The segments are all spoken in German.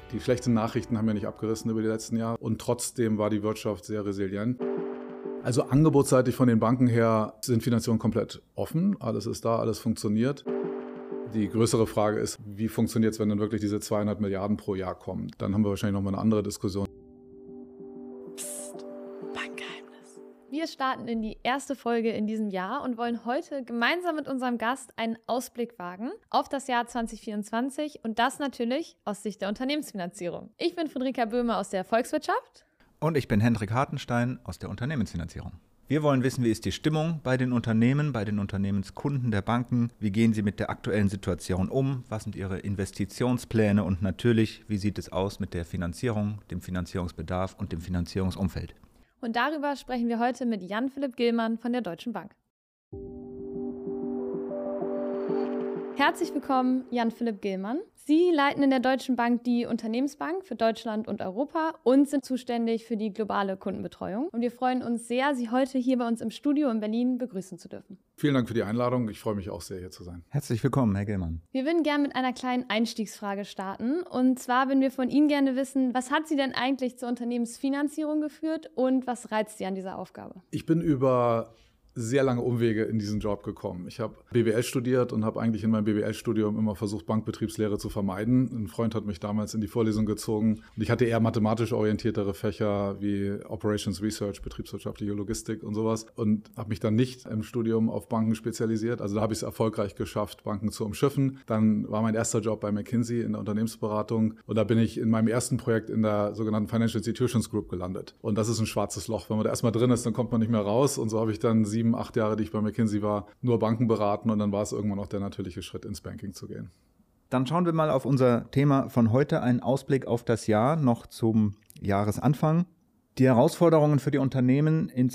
Die schlechten Nachrichten haben ja nicht abgerissen über die letzten Jahre und trotzdem war die Wirtschaft sehr resilient. Also angebotsseitig von den Banken her sind Finanzierungen komplett offen. Alles ist da, alles funktioniert. Die größere Frage ist, wie funktioniert es, wenn dann wirklich diese 200 Milliarden pro Jahr kommen? Dann haben wir wahrscheinlich nochmal eine andere Diskussion. Psst, Bankgeheimnis. Wir starten in die erste Folge in diesem Jahr und wollen heute gemeinsam mit unserem Gast einen Ausblick wagen auf das Jahr 2024 und das natürlich aus Sicht der Unternehmensfinanzierung. Ich bin Friederike Böhme aus der Volkswirtschaft. Und ich bin Hendrik Hartenstein aus der Unternehmensfinanzierung. Wir wollen wissen, wie ist die Stimmung bei den Unternehmen, bei den Unternehmenskunden der Banken? Wie gehen sie mit der aktuellen Situation um? Was sind ihre Investitionspläne? Und natürlich, wie sieht es aus mit der Finanzierung, dem Finanzierungsbedarf und dem Finanzierungsumfeld? Und darüber sprechen wir heute mit Jan-Philipp Gillmann von der Deutschen Bank. Herzlich willkommen, Jan-Philipp Gillmann. Sie leiten in der Deutschen Bank die Unternehmensbank für Deutschland und Europa und sind zuständig für die globale Kundenbetreuung. Und wir freuen uns sehr, Sie heute hier bei uns im Studio in Berlin begrüßen zu dürfen. Vielen Dank für die Einladung. Ich freue mich auch sehr, hier zu sein. Herzlich willkommen, Herr Gillmann. Wir würden gerne mit einer kleinen Einstiegsfrage starten. Und zwar würden wir von Ihnen gerne wissen, was hat Sie denn eigentlich zur Unternehmensfinanzierung geführt und was reizt Sie an dieser Aufgabe? Ich bin über sehr lange Umwege in diesen Job gekommen. Ich habe BWL studiert und habe eigentlich in meinem BWL-Studium immer versucht, Bankbetriebslehre zu vermeiden. Ein Freund hat mich damals in die Vorlesung gezogen und ich hatte eher mathematisch orientiertere Fächer wie Operations Research, betriebswirtschaftliche Logistik und sowas und habe mich dann nicht im Studium auf Banken spezialisiert. Also da habe ich es erfolgreich geschafft, Banken zu umschiffen. Dann war mein erster Job bei McKinsey in der Unternehmensberatung und da bin ich in meinem ersten Projekt in der sogenannten Financial Institutions Group gelandet. Und das ist ein schwarzes Loch. Wenn man da erstmal drin ist, dann kommt man nicht mehr raus und so habe ich dann 7-8 Jahre, die ich bei McKinsey war, nur Banken beraten und dann war es irgendwann auch der natürliche Schritt, ins Banking zu gehen. Dann schauen wir mal auf unser Thema von heute, einen Ausblick auf das Jahr, noch zum Jahresanfang. Die Herausforderungen für die Unternehmen in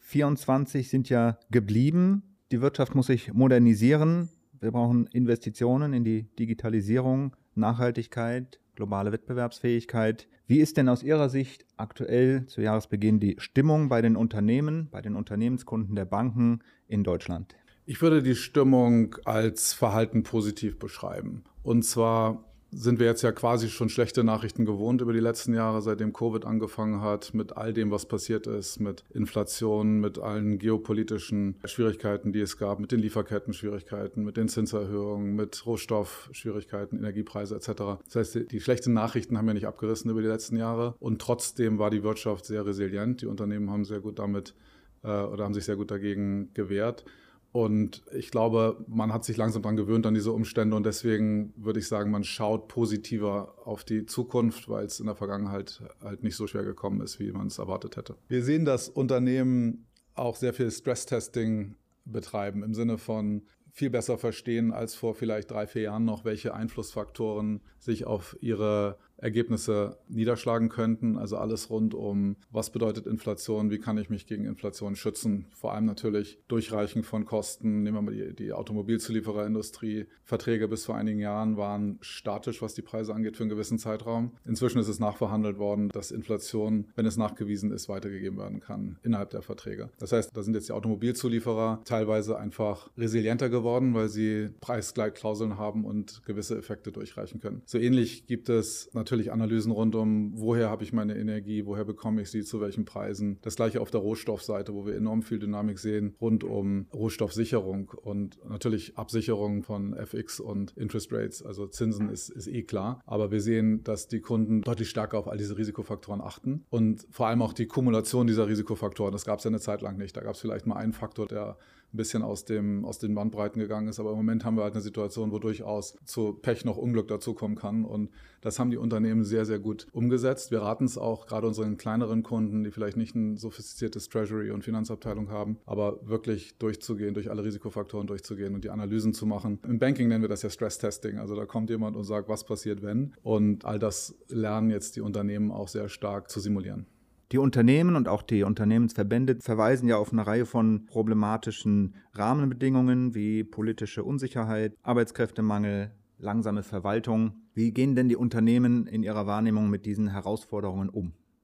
2024 sind ja geblieben. Die Wirtschaft muss sich modernisieren. Wir brauchen Investitionen in die Digitalisierung, Nachhaltigkeit, globale Wettbewerbsfähigkeit. Wie ist denn aus Ihrer Sicht aktuell zu Jahresbeginn die Stimmung bei den Unternehmen, bei den Unternehmenskunden der Banken in Deutschland? Ich würde die Stimmung als Verhalten positiv beschreiben. Und zwar sind wir jetzt ja quasi schon schlechte Nachrichten gewohnt über die letzten Jahre, seitdem Covid angefangen hat, mit all dem, was passiert ist, mit Inflation, mit allen geopolitischen Schwierigkeiten, die es gab, mit den Lieferketten-Schwierigkeiten, mit den Zinserhöhungen, mit Rohstoffschwierigkeiten, Energiepreise etc. Das heißt, die schlechten Nachrichten haben ja nicht abgerissen über die letzten Jahre und trotzdem war die Wirtschaft sehr resilient. Die Unternehmen haben sehr gut damit oder haben sich sehr gut dagegen gewehrt. Und ich glaube, man hat sich langsam daran gewöhnt an diese Umstände und deswegen würde ich sagen, man schaut positiver auf die Zukunft, weil es in der Vergangenheit halt nicht so schwer gekommen ist, wie man es erwartet hätte. Wir sehen, dass Unternehmen auch sehr viel Stress-Testing betreiben, im Sinne von viel besser verstehen als vor vielleicht 3-4 Jahren noch, welche Einflussfaktoren sich auf ihre Ergebnisse niederschlagen könnten. Also alles rund um, was bedeutet Inflation, wie kann ich mich gegen Inflation schützen. Vor allem natürlich Durchreichen von Kosten. Nehmen wir mal die Automobilzuliefererindustrie. Verträge bis vor einigen Jahren waren statisch, was die Preise angeht, für einen gewissen Zeitraum. Inzwischen ist es nachverhandelt worden, dass Inflation, wenn es nachgewiesen ist, weitergegeben werden kann innerhalb der Verträge. Das heißt, da sind jetzt die Automobilzulieferer teilweise einfach resilienter geworden, weil sie Preisgleitklauseln haben und gewisse Effekte durchreichen können. So ähnlich gibt es natürlich Analysen rund um, woher habe ich meine Energie, woher bekomme ich sie, zu welchen Preisen. Das gleiche auf der Rohstoffseite, wo wir enorm viel Dynamik sehen, rund um Rohstoffsicherung und natürlich Absicherung von FX und Interest Rates, also Zinsen ist eh klar. Aber wir sehen, dass die Kunden deutlich stärker auf all diese Risikofaktoren achten und vor allem auch die Kumulation dieser Risikofaktoren. Das gab es ja eine Zeit lang nicht. Da gab es vielleicht mal einen Faktor, der ein bisschen aus den Bandbreiten gegangen ist. Aber im Moment haben wir halt eine Situation, wo durchaus zu Pech noch Unglück dazukommen kann. Und das haben die Unternehmen sehr, sehr gut umgesetzt. Wir raten es auch gerade unseren kleineren Kunden, die vielleicht nicht ein sophistiziertes Treasury- und Finanzabteilung haben, aber wirklich durchzugehen, durch alle Risikofaktoren durchzugehen und die Analysen zu machen. Im Banking nennen wir das ja Stress-Testing. Also da kommt jemand und sagt, was passiert, wenn. Und all das lernen jetzt die Unternehmen auch sehr stark zu simulieren. Die Unternehmen und auch die Unternehmensverbände verweisen ja auf eine Reihe von problematischen Rahmenbedingungen wie politische Unsicherheit, Arbeitskräftemangel, langsame Verwaltung. Wie gehen denn die Unternehmen in ihrer Wahrnehmung mit diesen Herausforderungen um?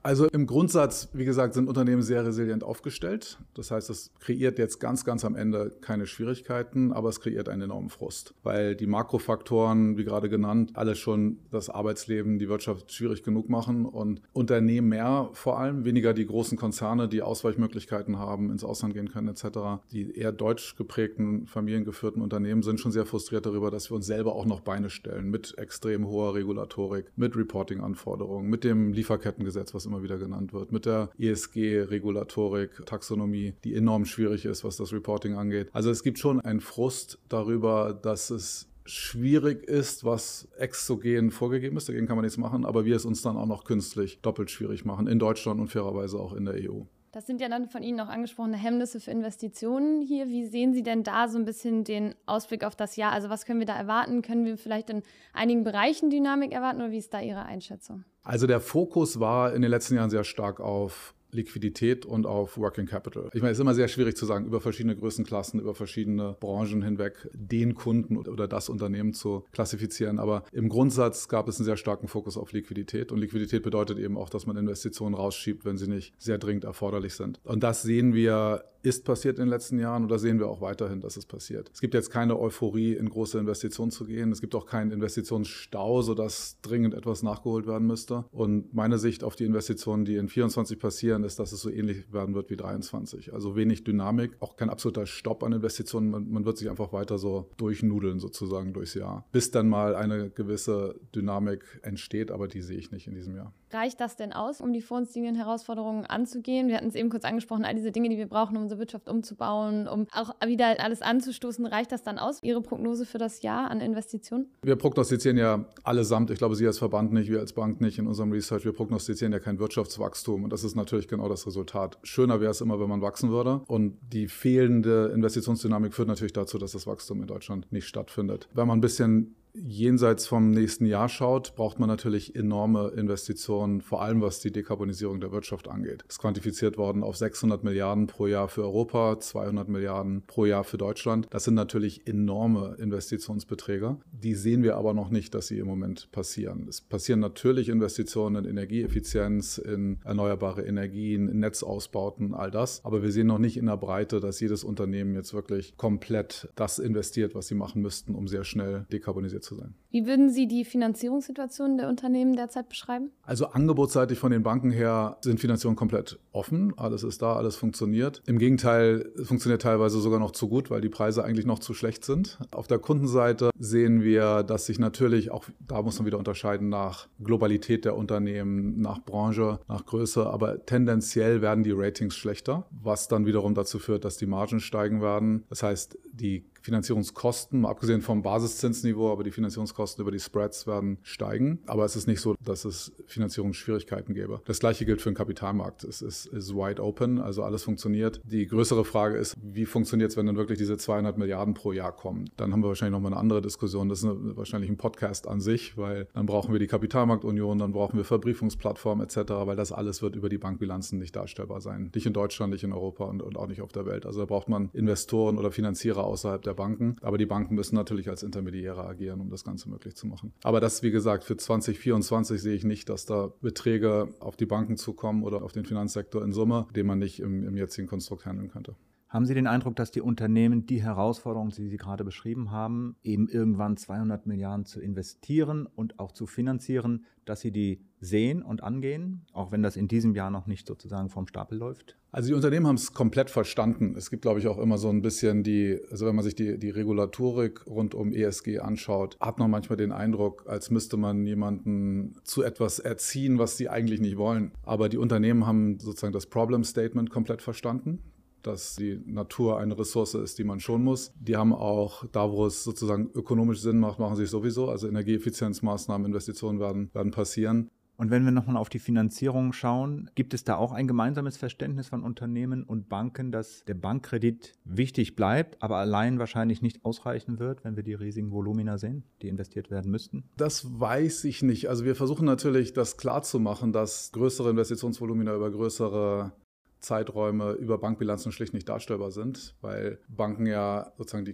Also im Grundsatz, wie gesagt, sind Unternehmen sehr resilient aufgestellt. Das heißt, es kreiert jetzt ganz am Ende keine Schwierigkeiten, aber es kreiert einen enormen Frust, weil die Makrofaktoren, wie gerade genannt, alle schon das Arbeitsleben, die Wirtschaft schwierig genug machen und Unternehmen mehr vor allem, weniger die großen Konzerne, die Ausweichmöglichkeiten haben, ins Ausland gehen können etc. Die eher deutsch geprägten, familiengeführten Unternehmen sind schon sehr frustriert darüber, dass wir uns selber auch noch Beine stellen mit extrem hoher Regulatorik, mit Reporting-Anforderungen, mit dem Lieferkettengesetz, was immer wieder genannt wird, mit der ESG-Regulatorik, Taxonomie, die enorm schwierig ist, was das Reporting angeht. Also es gibt schon einen Frust darüber, dass es schwierig ist, was exogen vorgegeben ist. Dagegen kann man nichts machen, aber wir es uns dann auch noch künstlich doppelt schwierig machen, in Deutschland und fairerweise auch in der EU. Das sind ja dann von Ihnen auch angesprochene Hemmnisse für Investitionen hier. Wie sehen Sie denn da so ein bisschen den Ausblick auf das Jahr? Also was können wir da erwarten? Können wir vielleicht in einigen Bereichen Dynamik erwarten oder wie ist da Ihre Einschätzung? Also der Fokus war in den letzten Jahren sehr stark auf Liquidität und auf Working Capital. Ich meine, es ist immer sehr schwierig zu sagen, über verschiedene Größenklassen, über verschiedene Branchen hinweg den Kunden oder das Unternehmen zu klassifizieren. Aber im Grundsatz gab es einen sehr starken Fokus auf Liquidität. Und Liquidität bedeutet eben auch, dass man Investitionen rausschiebt, wenn sie nicht sehr dringend erforderlich sind. Und das sehen wir, ist passiert in den letzten Jahren oder sehen wir auch weiterhin, dass es passiert. Es gibt jetzt keine Euphorie, in große Investitionen zu gehen. Es gibt auch keinen Investitionsstau, sodass dringend etwas nachgeholt werden müsste. Und meine Sicht auf die Investitionen, die in 2024 passieren, ist, dass es so ähnlich werden wird wie 2023. Also wenig Dynamik, auch kein absoluter Stopp an Investitionen. Man wird sich einfach weiter so durchnudeln sozusagen durchs Jahr, bis dann mal eine gewisse Dynamik entsteht, aber die sehe ich nicht in diesem Jahr. Reicht das denn aus, um die vor uns liegenden Herausforderungen anzugehen? Wir hatten es eben kurz angesprochen, all diese Dinge, die wir brauchen, um unsere Wirtschaft umzubauen, um auch wieder alles anzustoßen. Reicht das dann aus? Ihre Prognose für das Jahr an Investitionen? Wir prognostizieren ja allesamt, ich glaube, Sie als Verband nicht, wir als Bank nicht in unserem Research, wir prognostizieren ja kein Wirtschaftswachstum und das ist natürlich genau das Resultat. Schöner wäre es immer, wenn man wachsen würde und die fehlende Investitionsdynamik führt natürlich dazu, dass das Wachstum in Deutschland nicht stattfindet. Wenn man ein bisschen jenseits vom nächsten Jahr schaut, braucht man natürlich enorme Investitionen, vor allem was die Dekarbonisierung der Wirtschaft angeht. Es ist quantifiziert worden auf 600 Milliarden pro Jahr für Europa, 200 Milliarden pro Jahr für Deutschland. Das sind natürlich enorme Investitionsbeträge. Die sehen wir aber noch nicht, dass sie im Moment passieren. Es passieren natürlich Investitionen in Energieeffizienz, in erneuerbare Energien, in Netzausbauten, all das. Aber wir sehen noch nicht in der Breite, dass jedes Unternehmen jetzt wirklich komplett das investiert, was sie machen müssten, um sehr schnell dekarbonisiert zu sein. Wie würden Sie die Finanzierungssituation der Unternehmen derzeit beschreiben? Also angebotsseitig von den Banken her sind Finanzierungen komplett offen. Alles ist da, alles funktioniert. Im Gegenteil, es funktioniert teilweise sogar noch zu gut, weil die Preise eigentlich noch zu schlecht sind. Auf der Kundenseite sehen wir, dass sich natürlich auch, da muss man wieder unterscheiden nach Globalität der Unternehmen, nach Branche, nach Größe, aber tendenziell werden die Ratings schlechter, was dann wiederum dazu führt, dass die Margen steigen werden. Das heißt, die Finanzierungskosten, mal abgesehen vom Basiszinsniveau, aber die Finanzierungskosten über die Spreads werden steigen. Aber es ist nicht so, dass es Finanzierungsschwierigkeiten gäbe. Das Gleiche gilt für den Kapitalmarkt. Es ist wide open, also alles funktioniert. Die größere Frage ist, wie funktioniert es, wenn dann wirklich diese 200 Milliarden pro Jahr kommen? Dann haben wir wahrscheinlich nochmal eine andere Diskussion. Das ist wahrscheinlich ein Podcast an sich, weil dann brauchen wir die Kapitalmarktunion, dann brauchen wir Verbriefungsplattformen etc., weil das alles wird über die Bankbilanzen nicht darstellbar sein. Nicht in Deutschland, nicht in Europa und auch nicht auf der Welt. Also da braucht man Investoren oder Finanzierer außerhalb der Banken. Aber die Banken müssen natürlich als Intermediäre agieren, um das Ganze möglich zu machen. Aber das, wie gesagt, für 2024 sehe ich nicht, dass da Beträge auf die Banken zukommen oder auf den Finanzsektor in Summe, den man nicht im jetzigen Konstrukt handeln könnte. Haben Sie den Eindruck, dass die Unternehmen die Herausforderungen, die Sie gerade beschrieben haben, eben irgendwann 200 Milliarden zu investieren und auch zu finanzieren, dass sie die sehen und angehen, auch wenn das in diesem Jahr noch nicht sozusagen vom Stapel läuft? Also die Unternehmen haben es komplett verstanden. Es gibt, glaube ich, auch immer so ein bisschen also wenn man sich die Regulatorik rund um ESG anschaut, hat man manchmal den Eindruck, als müsste man jemanden zu etwas erziehen, was sie eigentlich nicht wollen. Aber die Unternehmen haben sozusagen das Problem Statement komplett verstanden, dass die Natur eine Ressource ist, die man schonen muss. Die haben auch, da wo es sozusagen ökonomisch Sinn macht, machen sie es sowieso. Also Energieeffizienzmaßnahmen, Investitionen werden passieren. Und wenn wir nochmal auf die Finanzierung schauen, gibt es da auch ein gemeinsames Verständnis von Unternehmen und Banken, dass der Bankkredit wichtig bleibt, aber allein wahrscheinlich nicht ausreichen wird, wenn wir die riesigen Volumina sehen, die investiert werden müssten? Das weiß ich nicht. Also wir versuchen natürlich, das klarzumachen, dass größere Investitionsvolumina über größere Zeiträume über Bankbilanzen schlicht nicht darstellbar sind, weil Banken ja sozusagen die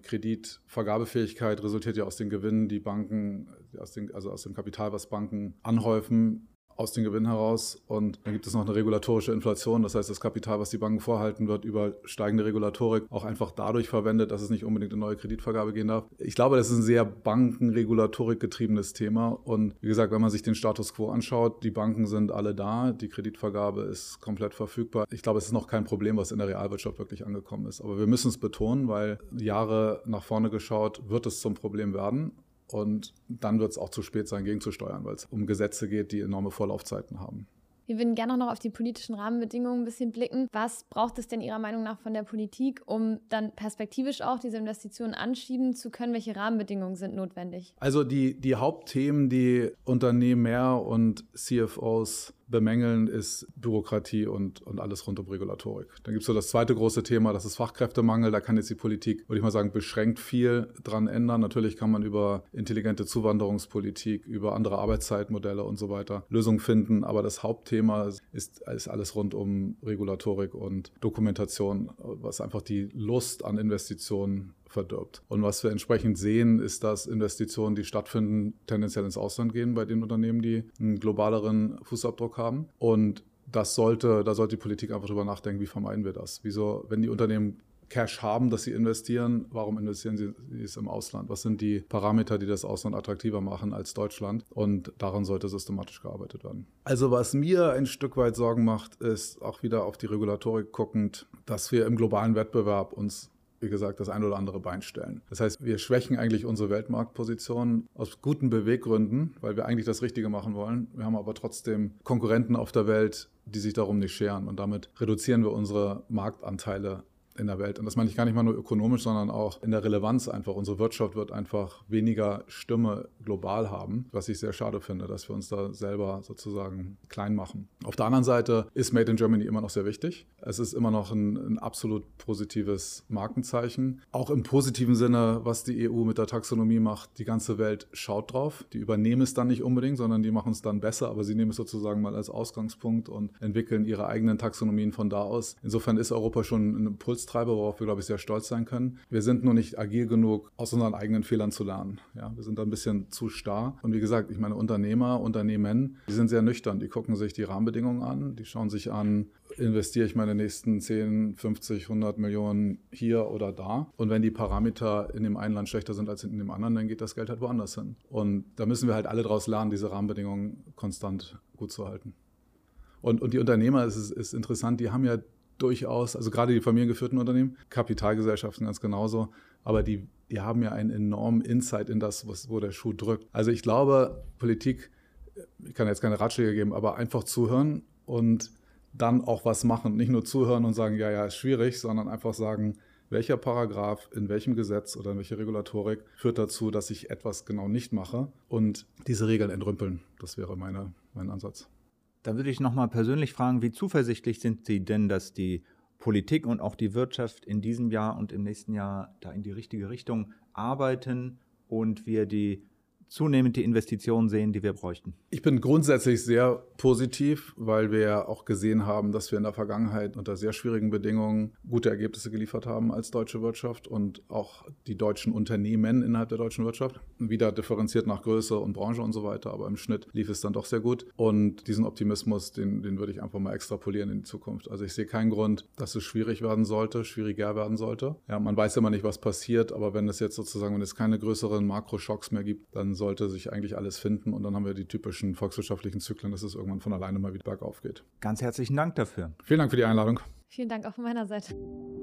Kreditvergabefähigkeit resultiert ja aus den Gewinnen, die Banken, aus dem Kapital, was Banken anhäufen. aus den Gewinnen heraus. Und dann gibt es noch eine regulatorische Inflation. Das heißt, das Kapital, was die Banken vorhalten, wird über steigende Regulatorik auch einfach dadurch verwendet, dass es nicht unbedingt in neue Kreditvergabe gehen darf. Ich glaube, das ist ein sehr bankenregulatorikgetriebenes Thema. Und wie gesagt, wenn man sich den Status quo anschaut, die Banken sind alle da, die Kreditvergabe ist komplett verfügbar. Ich glaube, es ist noch kein Problem, was in der Realwirtschaft wirklich angekommen ist. Aber wir müssen es betonen, weil Jahre nach vorne geschaut, wird es zum Problem werden. Und dann wird es auch zu spät sein, gegenzusteuern, weil es um Gesetze geht, die enorme Vorlaufzeiten haben. Wir würden gerne noch auf die politischen Rahmenbedingungen ein bisschen blicken. Was braucht es denn Ihrer Meinung nach von der Politik, um dann perspektivisch auch diese Investitionen anschieben zu können? Welche Rahmenbedingungen sind notwendig? Also die Hauptthemen, die Unternehmer und CFOs bemängeln, ist Bürokratie und alles rund um Regulatorik. Dann gibt es so das zweite große Thema, das ist Fachkräftemangel. Da kann jetzt die Politik, würde ich mal sagen, beschränkt viel dran ändern. Natürlich kann man über intelligente Zuwanderungspolitik, über andere Arbeitszeitmodelle und so weiter Lösungen finden. Aber das Hauptthema ist alles rund um Regulatorik und Dokumentation, was einfach die Lust an Investitionen verdirbt. Und was wir entsprechend sehen, ist, dass Investitionen, die stattfinden, tendenziell ins Ausland gehen bei den Unternehmen, die einen globaleren Fußabdruck haben. Und da sollte die Politik einfach drüber nachdenken, wie vermeiden wir das? Wieso, wenn die Unternehmen Cash haben, dass sie investieren, warum investieren sie es im Ausland? Was sind die Parameter, die das Ausland attraktiver machen als Deutschland? Und daran sollte systematisch gearbeitet werden. Also was mir ein Stück weit Sorgen macht, ist auch wieder auf die Regulatorik guckend, dass wir im globalen Wettbewerb uns, wie gesagt, das ein oder andere Bein stellen. Das heißt, wir schwächen eigentlich unsere Weltmarktposition aus guten Beweggründen, weil wir eigentlich das Richtige machen wollen. Wir haben aber trotzdem Konkurrenten auf der Welt, die sich darum nicht scheren. Und damit reduzieren wir unsere Marktanteile in der Welt. Und das meine ich gar nicht mal nur ökonomisch, sondern auch in der Relevanz einfach. Unsere Wirtschaft wird einfach weniger Stimme global haben, was ich sehr schade finde, dass wir uns da selber sozusagen klein machen. Auf der anderen Seite ist Made in Germany immer noch sehr wichtig. Es ist immer noch ein absolut positives Markenzeichen. Auch im positiven Sinne, was die EU mit der Taxonomie macht, die ganze Welt schaut drauf. Die übernehmen es dann nicht unbedingt, sondern die machen es dann besser, aber sie nehmen es sozusagen mal als Ausgangspunkt und entwickeln ihre eigenen Taxonomien von da aus. Insofern ist Europa schon ein Impulstreiber, worauf wir, glaube ich, sehr stolz sein können. Wir sind nur nicht agil genug, aus unseren eigenen Fehlern zu lernen. Ja, wir sind da ein bisschen zu starr. Und wie gesagt, ich meine, Unternehmen, die sind sehr nüchtern. Die gucken sich die Rahmenbedingungen an, die schauen sich an, investiere ich meine nächsten 10, 50, 100 Millionen hier oder da. Und wenn die Parameter in dem einen Land schlechter sind als in dem anderen, dann geht das Geld halt woanders hin. Und da müssen wir halt alle daraus lernen, diese Rahmenbedingungen konstant gut zu halten. Und die Unternehmer, es ist interessant, die haben ja durchaus, also gerade die familiengeführten Unternehmen, Kapitalgesellschaften ganz genauso, aber die haben ja einen enormen Insight in das, wo der Schuh drückt. Also ich glaube, Politik, ich kann jetzt keine Ratschläge geben, aber einfach zuhören und dann auch was machen. Nicht nur zuhören und sagen, ja, ist schwierig, sondern einfach sagen, welcher Paragraph in welchem Gesetz oder in welcher Regulatorik führt dazu, dass ich etwas genau nicht mache und diese Regeln entrümpeln. Das wäre mein Ansatz. Da würde ich nochmal persönlich fragen, wie zuversichtlich sind Sie denn, dass die Politik und auch die Wirtschaft in diesem Jahr und im nächsten Jahr da in die richtige Richtung arbeiten und wir zunehmend die Investitionen sehen, die wir bräuchten? Ich bin grundsätzlich sehr positiv, weil wir ja auch gesehen haben, dass wir in der Vergangenheit unter sehr schwierigen Bedingungen gute Ergebnisse geliefert haben als deutsche Wirtschaft und auch die deutschen Unternehmen innerhalb der deutschen Wirtschaft. Wieder differenziert nach Größe und Branche und so weiter, aber im Schnitt lief es dann doch sehr gut. Und diesen Optimismus, den würde ich einfach mal extrapolieren in die Zukunft. Also ich sehe keinen Grund, dass es schwieriger werden sollte. Ja, man weiß immer nicht, was passiert, aber wenn es keine größeren Makroschocks mehr gibt, dann sollte sich eigentlich alles finden und dann haben wir die typischen volkswirtschaftlichen Zyklen, dass es irgendwann von alleine mal wieder bergauf geht. Ganz herzlichen Dank dafür. Vielen Dank für die Einladung. Vielen Dank auch von meiner Seite.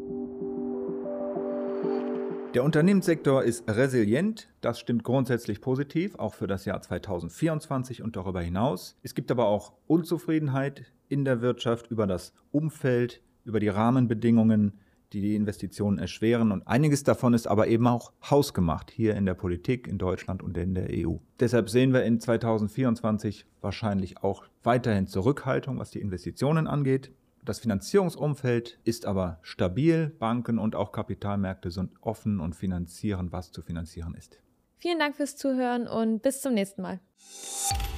Der Unternehmenssektor ist resilient, das stimmt grundsätzlich positiv, auch für das Jahr 2024 und darüber hinaus. Es gibt aber auch Unzufriedenheit in der Wirtschaft über das Umfeld, über die Rahmenbedingungen, die Investitionen erschweren. Und einiges davon ist aber eben auch hausgemacht, hier in der Politik, in Deutschland und in der EU. Deshalb sehen wir in 2024 wahrscheinlich auch weiterhin Zurückhaltung, was die Investitionen angeht. Das Finanzierungsumfeld ist aber stabil. Banken und auch Kapitalmärkte sind offen und finanzieren, was zu finanzieren ist. Vielen Dank fürs Zuhören und bis zum nächsten Mal.